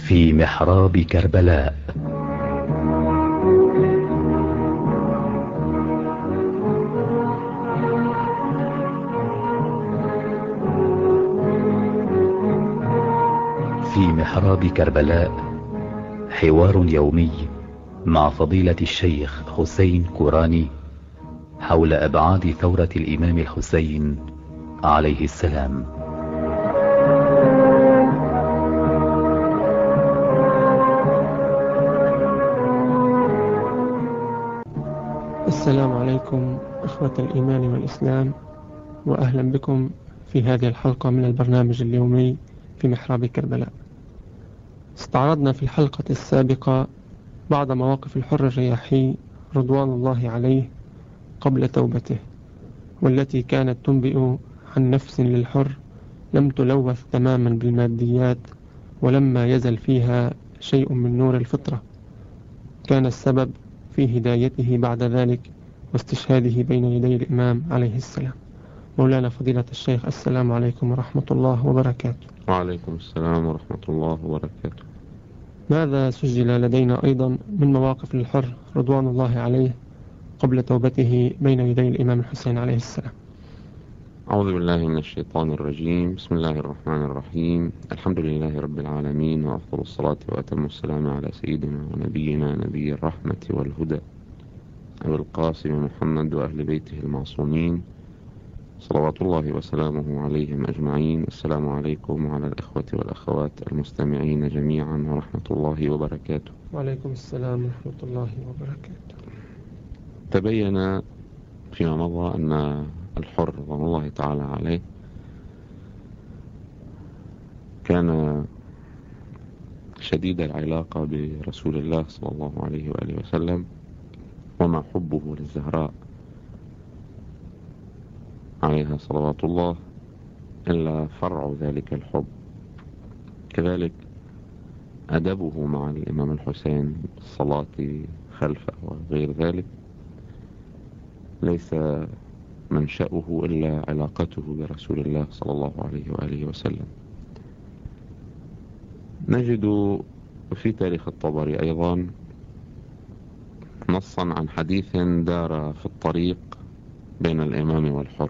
في محراب كربلاء. في محراب كربلاء حوار يومي مع فضيلة الشيخ حسين كوراني حول أبعاد ثورة الإمام الحسين عليه السلام. السلام عليكم إخوة الإيمان والإسلام، وأهلا بكم في هذه الحلقة من البرنامج اليومي في محراب كربلاء. استعرضنا في الحلقة السابقة بعض مواقف الحر الرياحي رضوان الله عليه قبل توبته، والتي كانت تنبئ عن نفس للحر لم تلوث تماما بالماديات، ولما يزل فيها شيء من نور الفطرة كان السبب في هدايته بعد ذلك واستشهاده بين يدي الإمام عليه السلام. مولانا فضيلة الشيخ، السلام عليكم ورحمة الله وبركاته. وعليكم السلام ورحمة الله وبركاته. ماذا سجل لدينا أيضا من مواقف للحر رضوان الله عليه قبل توبته بين يدي الإمام الحسين عليه السلام؟ أعوذ بالله من الشيطان الرجيم. بسم الله الرحمن الرحيم. الحمد لله رب العالمين، وأفضل الصلاة وأتم السلام على سيدنا ونبينا نبي الرحمة والهدى أبي القاسم محمد وأهل بيته المعصومين صلوات الله وسلامه عليهم أجمعين. السلام عليكم وعلى الأخوة والأخوات المستمعين جميعا ورحمة الله وبركاته. وعليكم السلام ورحمة الله وبركاته. تبين فيما مضى أن الحر رضوان الله تعالى عليه كان شديد العلاقة برسول الله صلى الله عليه وآله وسلم، وما حبه للزهراء عليها صلوات الله إلا فرع ذلك الحب. كذلك أدبه مع الإمام الحسين، الصلاة خلفه وغير ذلك، ليس منشأه إلا علاقته برسول الله صلى الله عليه وآله وسلم. نجد في تاريخ الطبري أيضا نصا عن حديث دار في الطريق بين الإمام والحر.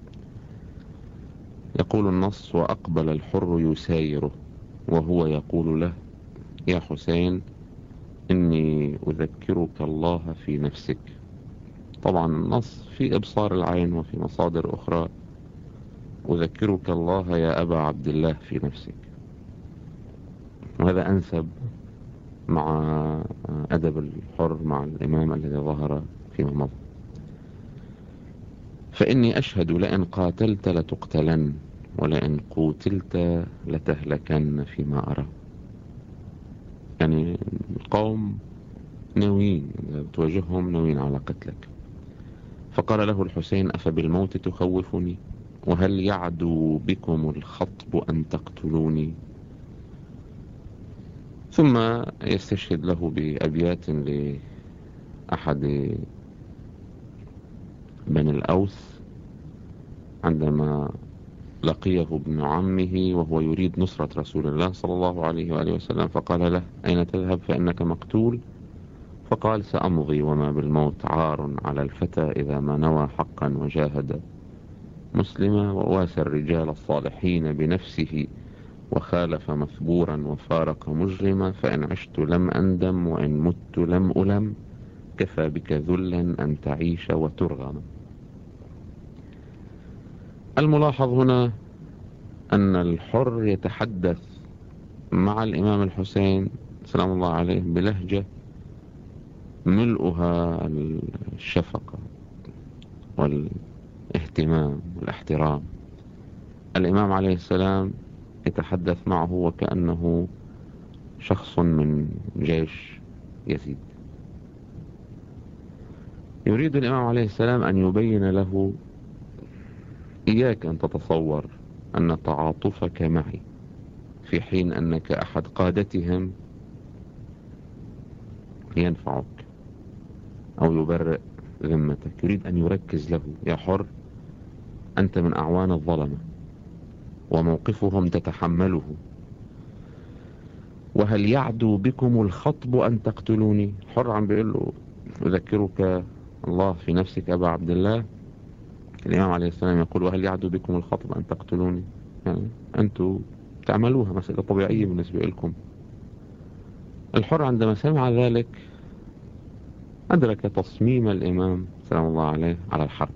يقول النص: وأقبل الحر يسايره وهو يقول له: يا حسين، إني أذكرك الله في نفسك. طبعا النص في إبصار العين وفي مصادر أخرى: أذكرك الله يا أبا عبد الله في نفسك. وهذا أنسب مع أدب الحر مع الإمام الذي ظهر فيما مضى. فإني أشهد لئن قاتلت لتقتلن، ولئن قوتلت لتهلكن فيما أرى. يعني القوم ناويين، تواجههم ناويين على قتلك. فقال له الحسين: أفبالموت تخوفني؟ وهل يعدو بكم الخطب أن تقتلوني؟ ثم يستشهد له بأبيات لأحد بني الأوس عندما لقيه ابن عمه وهو يريد نصرة رسول الله صلى الله عليه وآله وسلم، فقال له: أين تذهب فإنك مقتول؟ فقال: سأمضي وما بالموت عار على الفتى إذا ما نوى حقا وجاهد مسلما، وواسى الرجال الصالحين بنفسه وخالف مثبورا وفارق مجرما، فإن عشت لم أندم وإن مت لم ألم، كفى بك ذلا أن تعيش وترغم. الملاحظ هنا أن الحر يتحدث مع الإمام الحسين سلام الله عليه بلهجة ملؤها الشفقة والاهتمام والاحترام. الإمام عليه السلام يتحدث معه وكأنه شخص من جيش يزيد. يريد الإمام عليه السلام أن يبين له: إياك أن تتصور أن تعاطفك معي في حين أنك أحد قادتهم ينفعك أو يبرئ ذمتك. يريد أن يركز له: يا حر، أنت من أعوان الظلمة وموقفهم تتحمله، وهل يعدو بكم الخطب أن تقتلوني؟ حر عم بيقول له أذكرك الله في نفسك أبا عبد الله. الإمام عليه السلام يقول وهل يعدو بكم الخطب أن تقتلوني؟ يعني أنتم تعملوها مسألة طبيعية بالنسبة لكم. الحر عندما سمع ذلك أدرك تصميم الإمام سلام الله عليه على الحرب.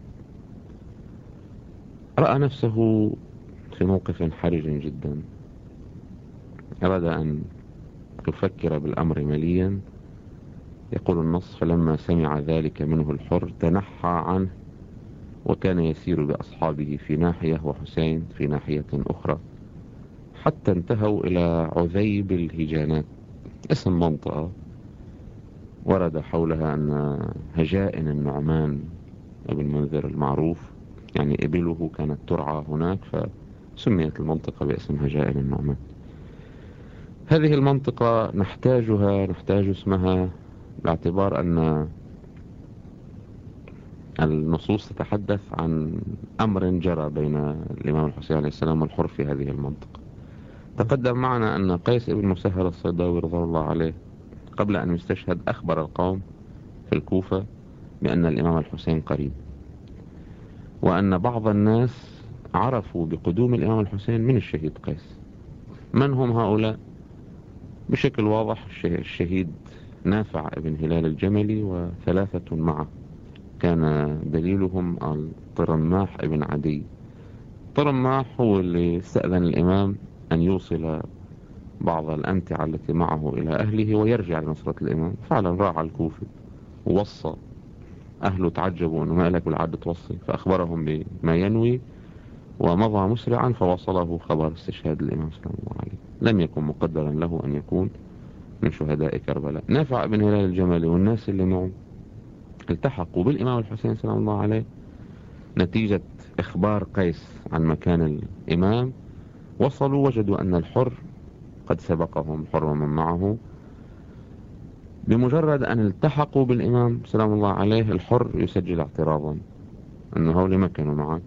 رأى نفسه في موقف حرج جدا، أراد أن يفكر بالأمر مليا. يقول النص فلما سمع ذلك منه الحر تنحى عنه، وكان يسير بأصحابه في ناحية وحسين في ناحية أخرى، حتى انتهوا إلى عذيب الهجانات، اسم منطقة ورد حولها أن هجائن النعمان ابن منذر المعروف، يعني إبله كانت ترعى هناك، فسميت المنطقة باسم هجائن النعمان. هذه المنطقة نحتاج اسمها باعتبار أن النصوص تتحدث عن أمر جرى بين الإمام الحسين عليه السلام والحر في هذه المنطقة. تقدم معنا أن قيس بن مسهل الصيداوي رضي الله عليه قبل أن يستشهد أخبر القوم في الكوفة بأن الإمام الحسين قريب، وأن بعض الناس عرفوا بقدوم الإمام الحسين من الشهيد قيس. من هم هؤلاء؟ بشكل واضح الشهيد نافع بن هلال الجملي وثلاثة معه، كان دليلهم الطرماح بن عدي. طرماح هو اللي استأذن الإمام أن يوصل بعض الأمتعة التي معه إلى أهله ويرجع لنصرة الإمام. فعلا راح الكوفة ووصى أهله، تعجبوا أنه ما لك بالعادة توصي، فأخبرهم بما ينوي ومضى مسرعا فوصله خبر استشهاد الإمام صلى الله عليه. لم يكن مقدرا له أن يكون من شهداء كربلاء. نافع بن هلال الجملي والناس اللي معه التحقوا بالإمام الحسين سلام الله عليه نتيجة إخبار قيس عن مكان الإمام. وصلوا وجدوا أن الحر قد سبقهم، الحر ومن معه. بمجرد أن التحقوا بالإمام سلام الله عليه الحر يسجل اعتراضا أنه هؤلاء ما كانوا معك،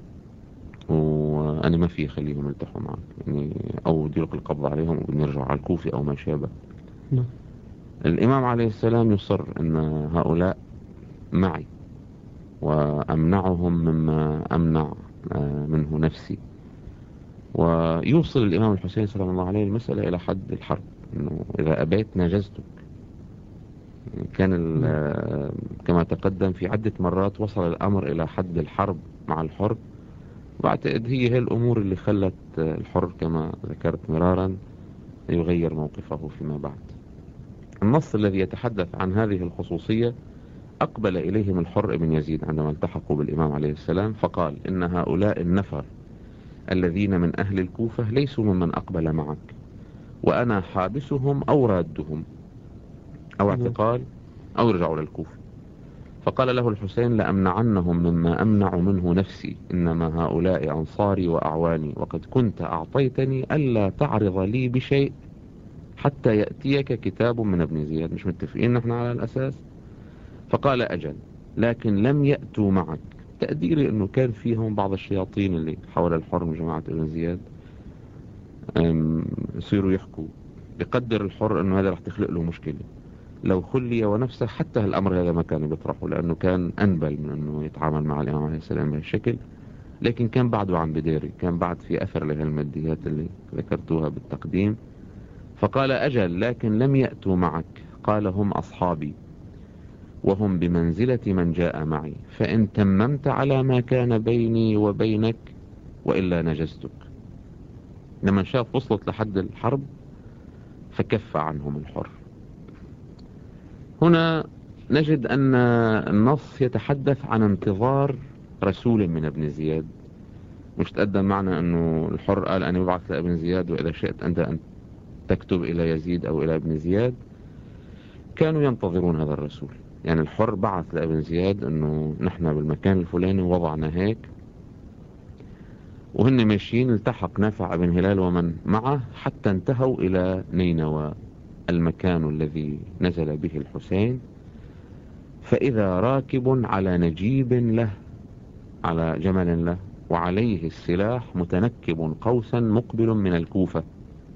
وأنا ما في خليهم يلتحوا معك، يعني أو يلقي القبض عليهم ونرجع على الكوفة أو ما شابه. الإمام عليه السلام يصر أن هؤلاء معي وأمنعهم مما أمنع منه نفسي. ويوصل الإمام الحسين سلام الله عليه المسألة إلى حد الحرب، أنه إذا أبيت نجزتك. كان كما تقدم في عدة مرات وصل الأمر إلى حد الحرب مع الحر. بعتقد هي الأمور اللي خلت الحر كما ذكرت مرارا يغير موقفه فيما بعد. النص الذي يتحدث عن هذه الخصوصية أقبل إليهم الحر بن يزيد عندما التحقوا بالإمام عليه السلام، فقال إن هؤلاء النفر الذين من أهل الكوفة ليسوا ممن أقبل معك، وأنا حابسهم أو رادهم أو اعتقال أو رجعوا للكوفة. فقال له الحسين لأمنعنهم مما أمنع منه نفسي، إنما هؤلاء أنصاري وأعواني، وقد كنت أعطيتني ألا تعرض لي بشيء حتى يأتيك كتاب من ابن زياد. مش متفقين نحن على الأساس؟ فقال أجل، لكن لم يأتوا معك. تقديري أنه كان فيهم بعض الشياطين اللي حول الحر من جماعة ابن زياد يصيروا يحكوا. بقدر الحر أنه هذا رح تخلق له مشكلة لو خلي ونفسه، حتى الأمر هذا ما كان بيطرحه، لأنه كان أنبل من أنه يتعامل مع الإمام عليه السلام بهالشكل. لكن كان بعده عم بديري، كان بعد في أثر لهالماديات اللي ذكرتوها بالتقديم. فقال أجل، لكن لم يأتوا معك. قال هم أصحابي وهم بمنزلة من جاء معي، فإن تممت على ما كان بيني وبينك وإلا نجزتك. لما شاف وصلت لحد الحرب فكف عنهم الحر. هنا نجد أن النص يتحدث عن انتظار رسول من ابن زياد. مش تقدم معنا أنه الحر قال أنا ببعث لابن زياد وإذا شئت أنت أن تكتب إلى يزيد أو إلى ابن زياد. كانوا ينتظرون هذا الرسول، يعني الحر بعث لابن زياد أنه نحن بالمكان الفلاني وضعنا هيك، وهن ماشيين التحق نافع بن هلال ومن معه حتى انتهوا إلى نينوى المكان الذي نزل به الحسين. فإذا راكب على نجيب له، على جمل له، وعليه السلاح متنكب قوسا مقبل من الكوفة.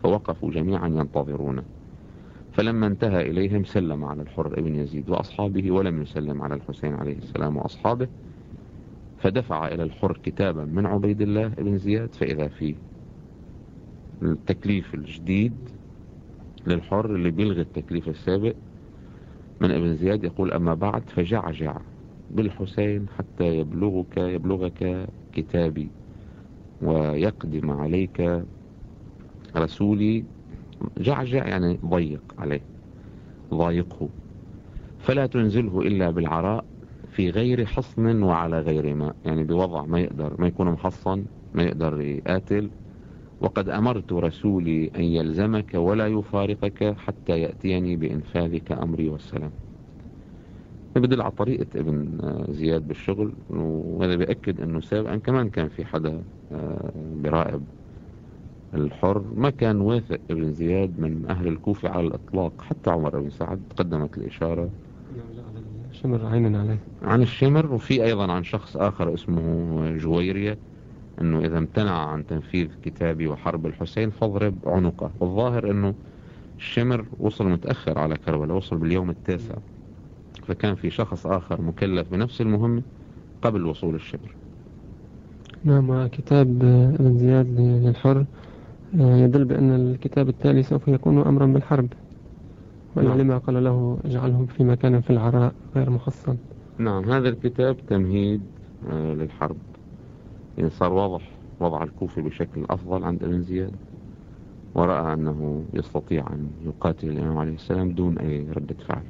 فوقفوا جميعا ينتظرونه، فلما انتهى إليهم سلم على الحر ابن يزيد وأصحابه ولم يسلم على الحسين عليه السلام وأصحابه، فدفع إلى الحر كتابا من عبيد الله بن زياد، فإذا فيه التكليف الجديد للحر اللي بيلغي التكليف السابق من ابن زياد، يقول: أما بعد فجعجع بالحسين حتى يبلغك كتابي ويقدم عليك رسولي. جعجع يعني ضيق عليه، ضايقه، فلا تنزله إلا بالعراء في غير حصن وعلى غير ماء، يعني بوضع ما يكون محصن، ما يقدر يقاتل. وقد أمرت رسولي أن يلزمك ولا يفارقك حتى يأتيني بإنفاذك أمري والسلام. بدل على طريقة ابن زياد بالشغل، وهذا بيأكد أنه سابقا كمان كان في حدا براقب الحر، ما كان واثق ابن زياد من أهل الكوفة على الإطلاق. حتى عمر بن سعد قدمت الإشارة الشمر عينا عليه عن الشمر، وفي أيضا عن شخص آخر اسمه جويرية، أنه إذا امتنع عن تنفيذ كتابي وحرب الحسين فاضرب عنقه. والظاهر أنه الشمر وصل متأخر على كربلاء، وصل باليوم التاسع، فكان في شخص آخر مكلف بنفس المهمة قبل وصول الشمر. نعم. وكتاب ابن زياد للحر يدل بأن الكتاب التالي سوف يكون أمرا بالحرب، ولما قال له: اجعلهم في مكان في العراء غير محصن. نعم، هذا الكتاب تمهيد للحرب، يعني صار واضح وضع الكوفة بشكل أفضل عند ابن زياد، ورأى أنه يستطيع أن يقاتل الإمام عليه السلام دون أي ردة فعل.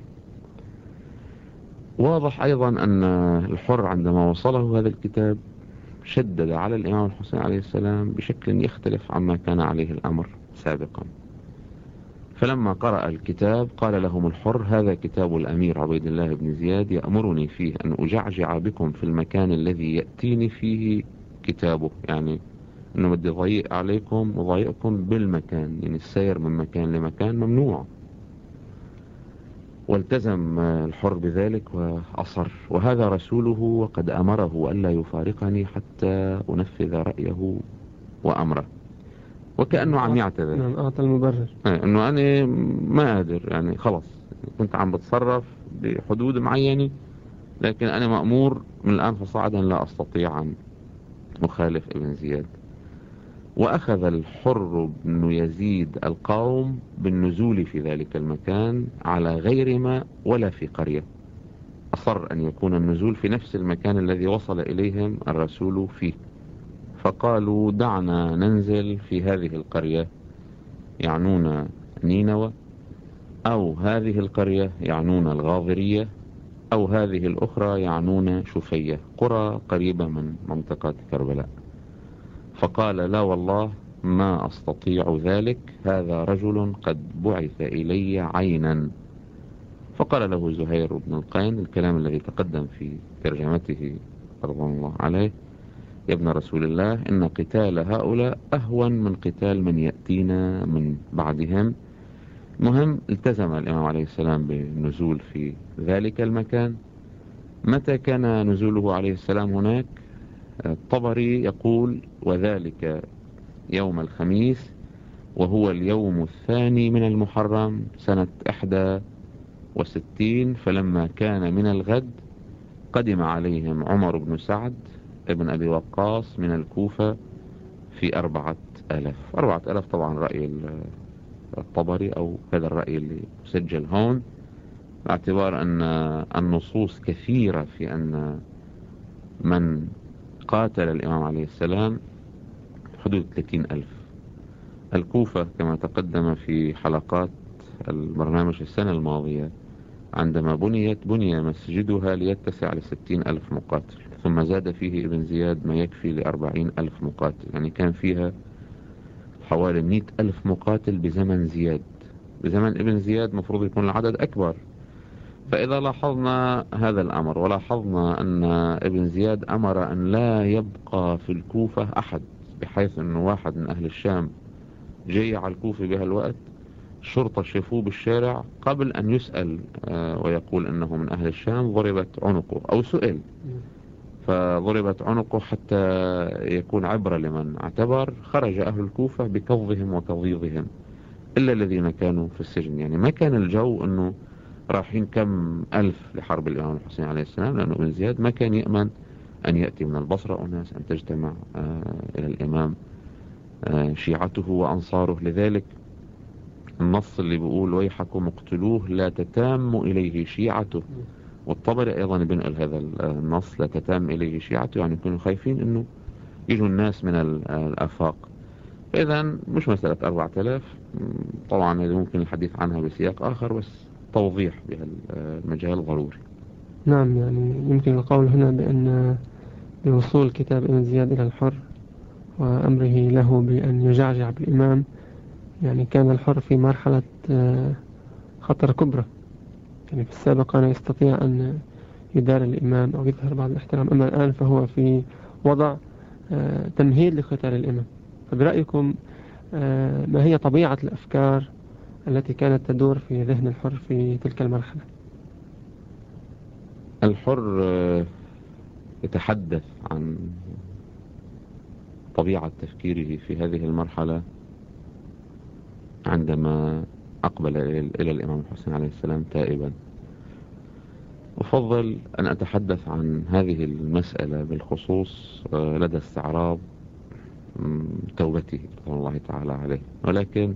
واضح أيضا أن الحر عندما وصله هذا الكتاب شدد على الإمام الحسين عليه السلام بشكل يختلف عما كان عليه الأمر سابقا. فلما قرأ الكتاب قال لهم الحر: هذا كتاب الأمير عبيد الله بن زياد يأمرني فيه أن أجعجع بكم في المكان الذي يأتيني فيه كتابه، يعني أنه بدي ضيق عليكم وضيقكم بالمكان، يعني السير من مكان لمكان ممنوع. والتزم الحر بذلك وأصر: وهذا رسوله وقد أمره ألا يفارقني حتى أنفذ رأيه وأمره. وكأنه عم يعتذر. نعم، أعطى المبرر أنه أنا ما قادر، يعني خلص كنت عم بتصرف بحدود معينة، لكن أنا مأمور من الآن فصاعدا لا أستطيع أن أخالف ابن زياد. وأخذ الحر بن يزيد القوم بالنزول في ذلك المكان على غير ماء ولا في قرية. أصر أن يكون النزول في نفس المكان الذي وصل إليهم الرسول فيه، فقالوا: دعنا ننزل في هذه القرية، يعنون نينوى، أو هذه القرية يعنون الغاضرية، أو هذه الأخرى يعنون شفية، قرى قريبة من منطقة كربلاء. فقال: لا والله ما أستطيع ذلك، هذا رجل قد بعث إلي عينا. فقال له زهير بن القين الكلام الذي تقدم في ترجمته رضوان الله عليه: يا ابن رسول الله، إن قتال هؤلاء أهون من قتال من يأتينا من بعدهم. مهم التزم الإمام عليه السلام بالنزول في ذلك المكان. متى كان نزوله عليه السلام هناك؟ الطبري يقول: وذلك يوم الخميس، وهو اليوم الثاني من المحرم سنة 61. فلما كان من الغد قدم عليهم عمر بن سعد ابن أبي وقاص من الكوفة في 4000. 4000 طبعا رأي الطبري، أو هذا الرأي اللي مسجل هون، باعتبار أن النصوص كثيرة في أن من قاتل الإمام عليه السلام حدود 30,000. الكوفة كما تقدم في حلقات البرنامج السنة الماضية، عندما بني مسجدها ليتسع ل60,000 مقاتل، ثم زاد فيه ابن زياد ما يكفي ل40,000 مقاتل، يعني كان فيها حوالي 100,000 مقاتل بزمن زياد. بزمن ابن زياد مفروض يكون العدد أكبر. فإذا لاحظنا هذا الأمر، ولاحظنا أن ابن زياد أمر أن لا يبقى في الكوفة أحد، بحيث أنه واحد من أهل الشام جاي على الكوفة بهالوقت، الشرطة شافوه بالشارع قبل أن يسأل ويقول أنه من أهل الشام، ضربت عنقه، أو سئل فضربت عنقه حتى يكون عبرة لمن اعتبر. خرج أهل الكوفة بكظهم وكظيظهم إلا الذين كانوا في السجن. يعني ما كان الجو أنه رايحين كم ألف لحرب الإمام الحسين عليه السلام، لأنه ابن زياد ما كان يأمن أن يأتي من البصرة أناس أن تجتمع إلى الإمام شيعته وأنصاره. لذلك النص اللي بيقول ويحكم اقتلوه لا تتام إليه شيعته، والطبري أيضا بنقل هذا النص لا تتام إليه شيعته، يعني يكونوا خايفين أنه يجوا الناس من الآفاق. فإذا مش مسألة 4000، طبعا هذا ممكن الحديث عنها بسياق آخر، بس توضيح بهالمجال ضروري. نعم، يعني يمكن القول هنا بأن بوصول كتاب ابن زياد إلى الحر وأمره له بأن يجعجع بالإمام، يعني كان الحر في مرحلة خطر كبرى. يعني في السابق كان يستطيع أن يدار الإمام أو يظهر بعض الاحترام، أما الآن فهو في وضع تمهيد لقتال الإمام. فبرأيكم ما هي طبيعة الأفكار التي كانت تدور في ذهن الحر في تلك المرحلة؟ الحر يتحدث عن طبيعة تفكيره في هذه المرحلة عندما أقبل إلى الإمام الحسين عليه السلام تائبا. أفضل أن أتحدث عن هذه المسألة بالخصوص لدى استعراض توبته رضوان الله تعالى عليه، ولكن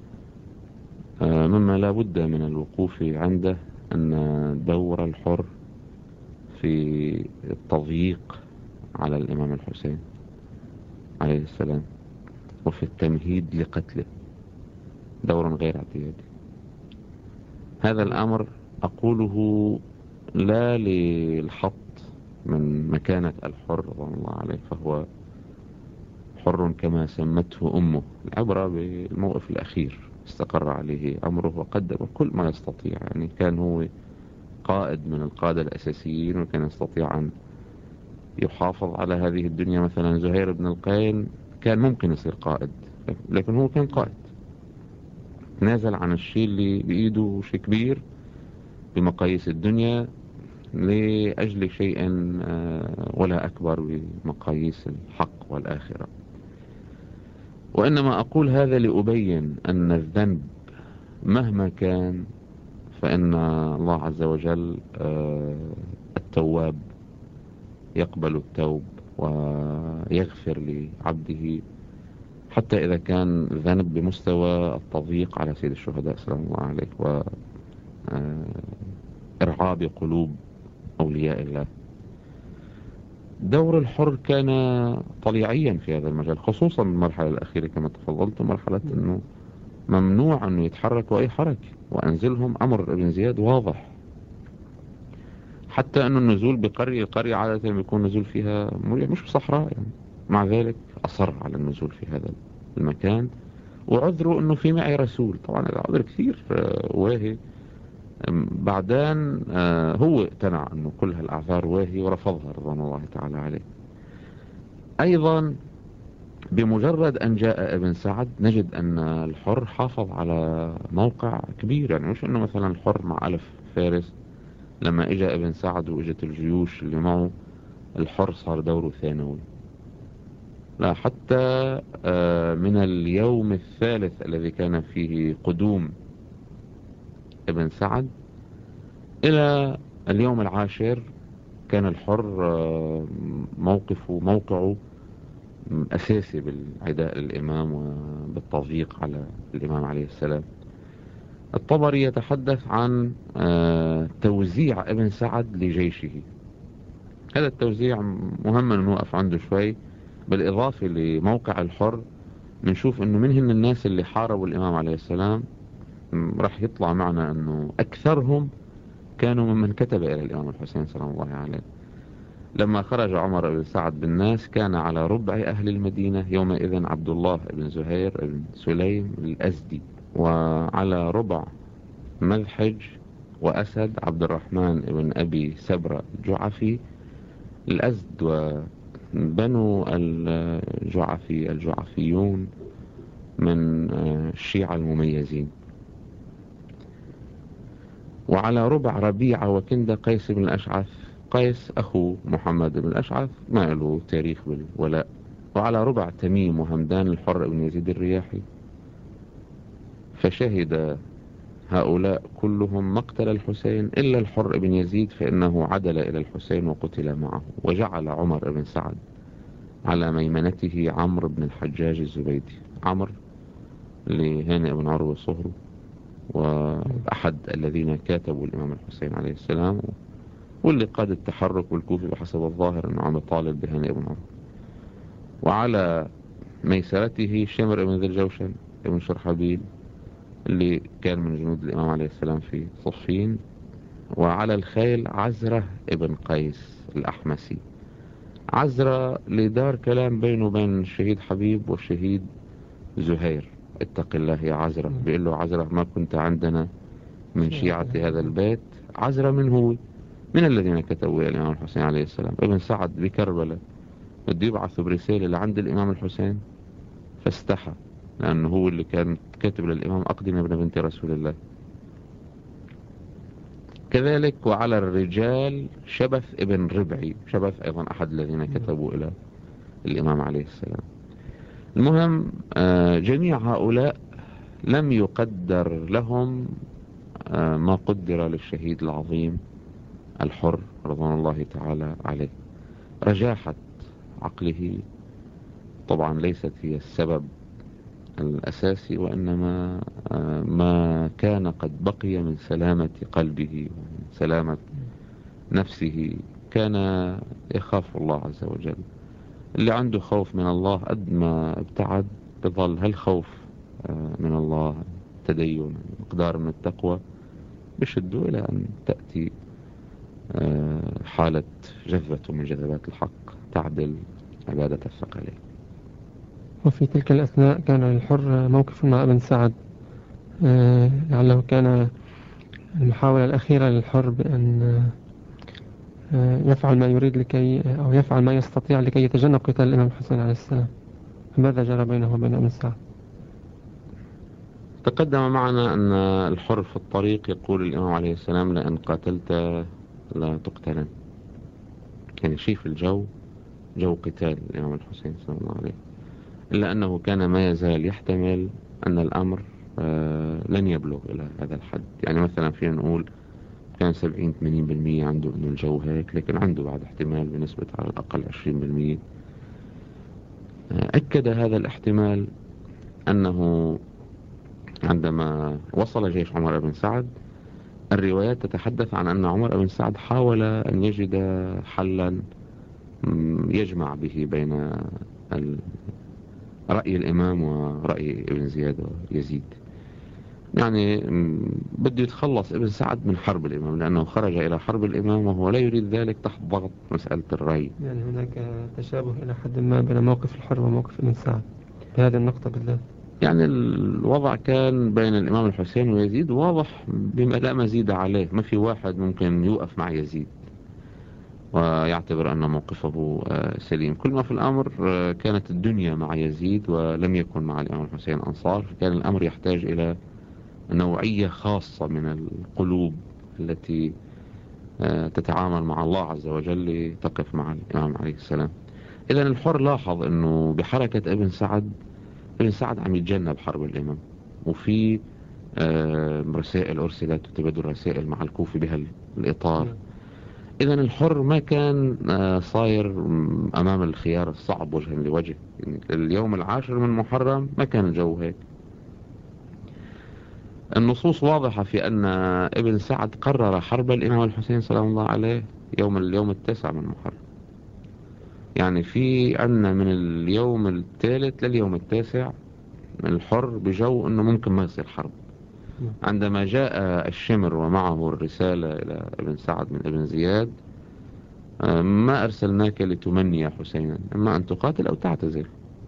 مما لا بد من الوقوف عنده أن دور الحر في التضييق على الإمام الحسين عليه السلام وفي التمهيد لقتله دور غير اعتيادي. هذا الأمر أقوله لا للحط من مكانة الحر رضوان الله عليه، فهو حر كما سمته أمه، العبرة بالموقف الأخير استقر عليه أمره وقدم كل ما يستطيع. يعني كان هو قائد من القادة الأساسيين وكان يستطيع أن يحافظ على هذه الدنيا. مثلا زهير بن القين كان ممكن يصير قائد، لكن هو كان قائد، نازل عن الشيء اللي بإيده شيء كبير بمقاييس الدنيا لأجل شيء ولا أكبر بمقاييس الحق والآخرة. وإنما أقول هذا لأبين أن الذنب مهما كان فإن الله عز وجل التواب يقبل التوب ويغفر لعبده، حتى إذا كان ذنب بمستوى التضييق على سيد الشهداء سلام الله عليه وإرعاب قلوب أولياء الله. دور الحر كان طليعيا في هذا المجال، خصوصا المرحلة الأخيرة كما تفضلت، مرحلة أنه ممنوع أنه يتحركوا أي حركة، وأنزلهم أمر ابن زياد واضح. حتى أنه النزول بقرية، القرية عادة بيكون نزول فيها مش بصحراء يعني، مع ذلك أصر على النزول في هذا المكان، وعذروا أنه في معي رسول. طبعا هذا عذر كثير واهي، بعدين هو اقتنع أنه كل هالأعذار واهي ورفضها رضوان الله تعالى عليه. أيضا بمجرد أن جاء ابن سعد نجد أن الحر حافظ على موقع كبير. يعني مش أنه مثلا الحر مع ألف فارس، لما اجى ابن سعد واجت الجيوش اللي معه الحر صار دوره ثانوي. لا، حتى من اليوم الثالث الذي كان فيه قدوم ابن سعد إلى اليوم العاشر كان الحر موقعه أساسي بالعداء للإمام وبالتضييق على الإمام عليه السلام. الطبري يتحدث عن توزيع ابن سعد لجيشه. هذا التوزيع مهم أن نوقف عنده شوي. بالإضافة لموقع الحر بنشوف أنه منهم الناس اللي حاربوا الإمام عليه السلام راح يطلع معنا أنه أكثرهم كانوا ممن كتب إلى الإمام الحسين سلام الله عليه. لما خرج عمر بن سعد بالناس كان على ربع أهل المدينة يومئذ عبد الله بن زهير بن سليم الأزدي، وعلى ربع مذحج وأسد عبد الرحمن بن أبي سبرة الجعفي. الأزد وبنو الجعفيون من الشيعة المميزين. وعلى ربع ربيعة وكند قيس بن الأشعث، قيس أخو محمد بن الأشعث ما له تاريخ بالولاء. وعلى ربع تميم وهمدان الحر بن يزيد الرياحي. فشهد هؤلاء كلهم مقتل الحسين إلا الحر بن يزيد، فإنه عدل إلى الحسين وقتل معه. وجعل عمر بن سعد على ميمنته عمرو بن الحجاج الزبيدي. عمرو لهانئ بن عروة صهره، وأحد الذين كاتبوا الإمام الحسين عليه السلام، واللي قاد التحرك بالكوفة بحسب الظاهر أنه عم يطالب بهانئ بن عروة. وعلى ميسرته شمر بن ذي الجوشن بن شرحبيل اللي كان من جنود الإمام عليه السلام في صفين. وعلى الخيل عزرة ابن قيس الأحمسي. عزرة لدار كلام بينه وبين الشهيد حبيب والشهيد زهير، اتق الله يا عزرة. بيقول له عزرة ما كنت عندنا من شيعة هذا البيت. عزرة من هو؟ من الذين كتبوا إلى الإمام الحسين عليه السلام. ابن سعد بكربلاء بده يبعث برسالة لعند الإمام الحسين فاستحى، لأنه هو اللي كان كاتب للإمام أقدم ابن بنت رسول الله. كذلك وعلى الرجال شبث ابن ربعي. شبث أيضا أحد الذين كتبوا إلى الإمام عليه السلام. المهم جميع هؤلاء لم يقدر لهم ما قدر للشهيد العظيم الحر رضوان الله تعالى عليه. رجاحة عقله طبعا ليست هي السبب الأساسي، وإنما ما كان قد بقي من سلامة قلبه ومن سلامة نفسه. كان يخاف الله عز وجل. اللي عنده خوف من الله قد ما ابتعد بظل هالخوف من الله، تدين، مقدار من التقوى، بشده إلى أن تأتي حالة جذبة من جذبات الحق تعدل عبادة الثقلين. وفي تلك الأثناء كان للحر موقف مع ابن سعد، لعله كان المحاولة الأخيرة للحر بأن يفعل ما يريد لكي، أو يفعل ما يستطيع لكي يتجنب قتال الإمام الحسين عليه السلام. فماذا جرى بينه وبين ابن سعد؟ تقدم معنا أن الحر في الطريق يقول الإمام عليه السلام لأن قاتلت لا تقتلن. يعني شيء في الجو، جو قتال الإمام الحسين صلى الله عليه، إلا أنه كان ما يزال يحتمل أن الأمر لن يبلغ إلى هذا الحد. يعني مثلا فينا نقول كان 70-80% عنده أنه الجو هيك، لكن عنده بعد احتمال بنسبة على الأقل 20%. أكد هذا الاحتمال أنه عندما وصل جيش عمر بن سعد، الروايات تتحدث عن أن عمر بن سعد حاول أن يجد حلا يجمع به بين رأي الإمام ورأي ابن زياد ويزيد. يعني بده يتخلص ابن سعد من حرب الإمام، لأنه خرج إلى حرب الإمام وهو لا يريد ذلك تحت ضغط مسألة الرأي. يعني هناك تشابه إلى حد ما بين موقف الحر وموقف ابن سعد بهذه النقطة بالذات. يعني الوضع كان بين الإمام الحسين ويزيد واضح بما لا مزيد عليه. ما في واحد ممكن يوقف مع يزيد ويعتبر أن موقفه سليم. كل ما في الأمر كانت الدنيا مع يزيد ولم يكن مع الإمام الحسين أنصار، فكان الأمر يحتاج إلى نوعية خاصة من القلوب التي تتعامل مع الله عز وجل لتقف مع الإمام عليه السلام. إذن الحر لاحظ أنه بحركة ابن سعد عم يتجنب حرب الإمام، وفي رسائل أرسلت وتبادل رسائل مع الكوفة بها الإطار. إذن الحر ما كان صاير أمام الخيار الصعب وجها لوجه. يعني اليوم 10 من محرم ما كان الجو هيك. النصوص واضحة في أن ابن سعد قرر حرب الإمام الحسين سلام الله عليه اليوم 9 من محرم. يعني في عنا من اليوم 3 لليوم 9 من الحر بجو أنه ممكن ما يصير حرب. عندما جاء الشمر ومعه الرسالة إلى ابن سعد من ابن زياد: ما أرسلناك لتمني حسينا، إما أن تقاتل أو تعتذر.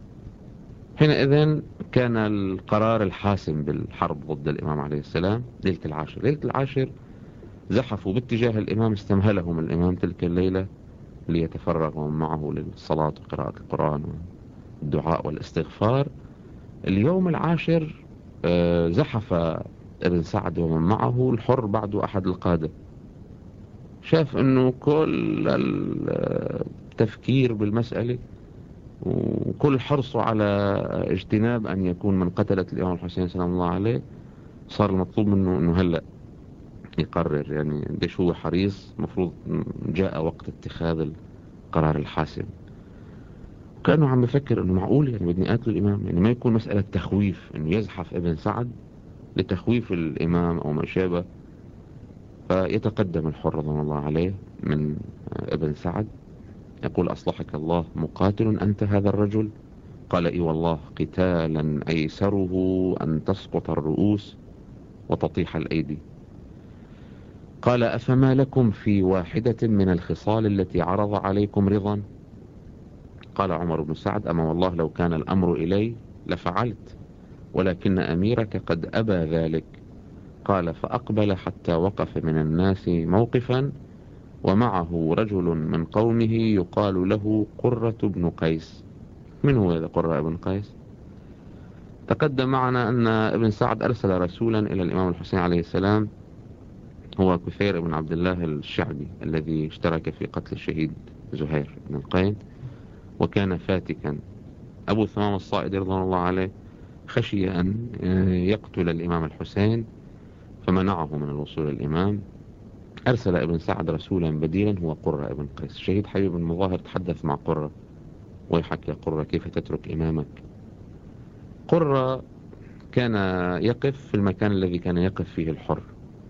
حينئذ كان القرار الحاسم بالحرب ضد الإمام عليه السلام ليلة 10. ليلة 10 زحفوا باتجاه الإمام، استمهلهم الإمام تلك الليلة ليتفرغوا معه للصلاة وقراءة القرآن والدعاء والاستغفار. اليوم 10 زحف ابن سعد ومن معه الحر بعده أحد القادة. شاف أنه كل التفكير بالمسألة وكل حرصه على اجتناب أن يكون من قتلت الإمام الحسين سلام الله عليه صار المطلوب منه أنه هلأ يقرر، يعني قديش هو حريص، مفروض جاء وقت اتخاذ القرار الحاسم. وكأنه عم بفكر أنه معقول يعني بدني أقتل الإمام، يعني ما يكون مسألة تخويف أنه يزحف ابن سعد لتخويف الإمام أو ما شابه. فيتقدم الحر رضي الله عليه من ابن سعد يقول: أصلحك الله، مقاتل أنت هذا الرجل؟ قال: إي والله، قتالا أيسره أن تسقط الرؤوس وتطيح الأيدي. قال: أفما لكم في واحدة من الخصال التي عرض عليكم رضا؟ قال عمر بن سعد: أما والله لو كان الأمر إلي لفعلت، ولكن أميرك قد أبى ذلك. قال: فأقبل حتى وقف من الناس موقفا، ومعه رجل من قومه يقال له قرة بن قيس. من هو هذا قرة بن قيس؟ تقدم معنا أن ابن سعد أرسل رسولا إلى الإمام الحسين عليه السلام، هو كثير بن عبد الله الشعبي الذي اشترك في قتل الشهيد زهير بن القين، وكان فاتكا. أبو ثمام الصائدي رضي الله عليه خشي أن يقتل الإمام الحسين فمنعه من الوصول للإمام. أرسل ابن سعد رسولا بديلا هو قرة ابن قيس. الشهيد حبيب بن مظاهر تحدث مع قرة: ويحك يا قرة، كيف تترك إمامك؟ قرة كان يقف في المكان الذي كان يقف فيه الحر.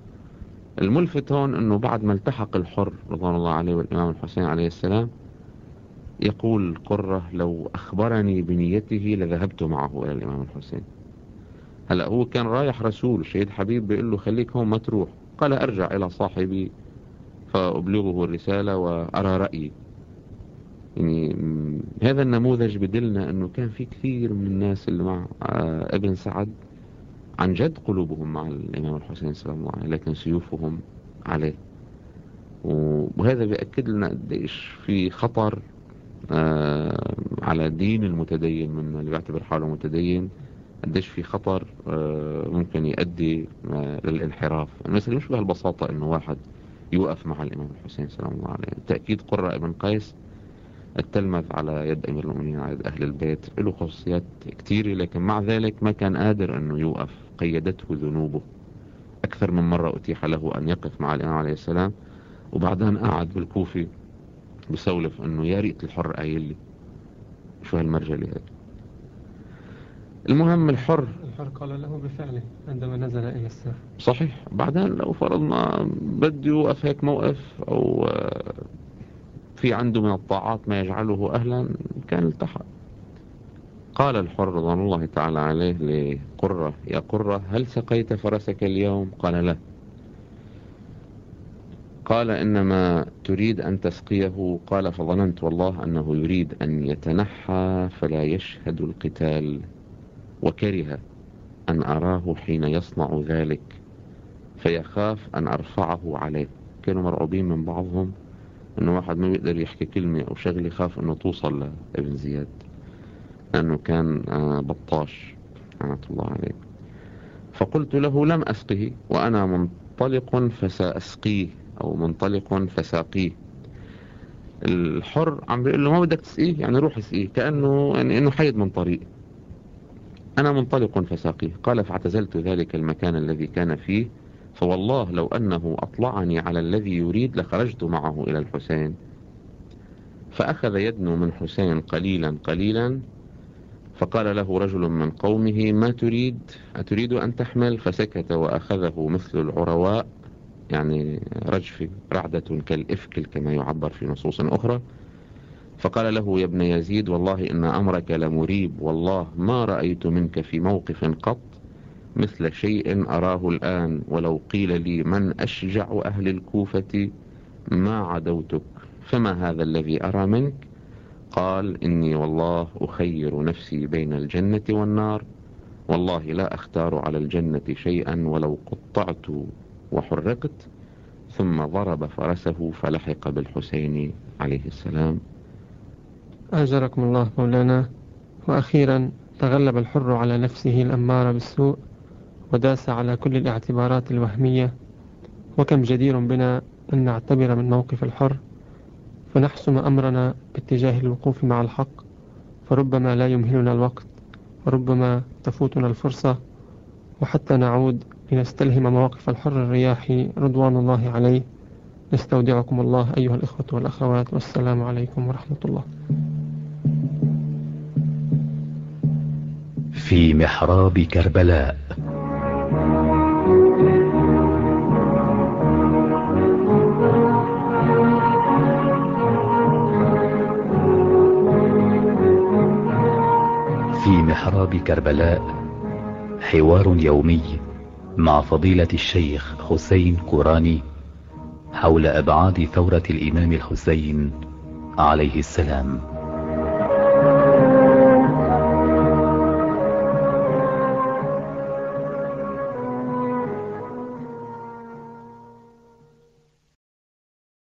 الملفت هون أنه بعد ما التحق الحر رضوان الله عليه والإمام الحسين عليه السلام، يقول قرة: لو أخبرني بنيته لذهبت معه إلى الإمام الحسين. هلأ هو كان رايح رسول، الشهيد حبيب بيقول له خليك هون ما تروح. قال: أرجع إلى صاحبي فأبلغه الرسالة وأرى رأيي. يعني هذا النموذج بدلنا أنه كان في كثير من الناس اللي مع ابن سعد عن جد قلوبهم مع الإمام الحسين سلام الله عليه، لكن سيوفهم عليه. وهذا بيأكد لنا قديش في خطر على دين المتدين منا اللي بيعتبر حاله متدين، قديش في خطر ممكن يؤدي للانحراف. المسألة مش بهالبساطة انه واحد يوقف مع الامام الحسين سلام الله عليه. تأكيد قرة ابن قيس التلمذ على يد امير المؤمنين على يد اهل البيت، له خصوصيات كتيرة، لكن مع ذلك ما كان قادر انه يوقف، قيدته ذنوبه. اكثر من مرة اتيح له ان يقف مع الامام عليه السلام، وبعدين قعد بالكوفي بسولف انه يا ريت الحر قايل لي شو هالمرجلة هذه. المهم الحر قال له بفعله عندما نزل إلى الساحة. صحيح. بعدين لو فرضنا بده يوقف هيك موقف أو في عنده من الطاعات ما يجعله أهلا، كان التحق. قال الحر رضوان الله تعالى عليه لقرة: يا قرة، هل سقيت فرسك اليوم؟ قال: لا. قال: إنما تريد أن تسقيه. قال: فظننت والله أنه يريد أن يتنحى فلا يشهد القتال، وكره أن أراه حين يصنع ذلك فيخاف أن أرفعه عليه. كانوا مرعوبين من بعضهم أنه واحد ما بيقدر يحكي كلمة أو شغل يخاف أنه توصل لابن زياد، لأنه كان بطاش رحمة الله عليه. فقلت له: لم أسقه وأنا منطلق فسأسقيه، أو منطلق فساقيه. الحر عم بيقول له: ما بدك تسقيه؟ يعني روح اسقيه، كأنه يعني إنه حيد من طريق. أنا منطلق فساقيه. قال: فاعتزلت ذلك المكان الذي كان فيه، فوالله لو أنه أطلعني على الذي يريد لخرجت معه إلى الحسين. فأخذ يدنو من حسين قليلا قليلا، فقال له رجل من قومه: ما تريد؟ أتريد أن تحمل؟ فسكت وأخذه مثل العرواء، يعني رجف رعدة كالإفكل كما يعبر في نصوص أخرى. فقال له: يا ابن يزيد، والله إن أمرك لمريب، والله ما رأيت منك في موقف قط مثل شيء أراه الآن، ولو قيل لي من أشجع أهل الكوفة ما عدوتك، فما هذا الذي أرى منك؟ قال: إني والله أخير نفسي بين الجنة والنار، والله لا أختار على الجنة شيئا ولو قطعت وحرقت. ثم ضرب فرسه فلحق بالحسين عليه السلام. أجركم الله مولانا. وأخيرا تغلب الحر على نفسه الأمارة بالسوء وداس على كل الاعتبارات الوهمية. وكم جدير بنا أن نعتبر من موقف الحر فنحسم أمرنا باتجاه الوقوف مع الحق، فربما لا يمهلنا الوقت وربما تفوتنا الفرصة، وحتى نعود لنستلهم مواقف الحر الرياحي رضوان الله عليه. نستودعكم الله أيها الإخوة والأخوات، والسلام عليكم ورحمة الله. في محراب كربلاء. في محراب كربلاء حوار يومي مع فضيلة الشيخ حسين كوراني حول أبعاد ثورة الإمام الحسين عليه السلام.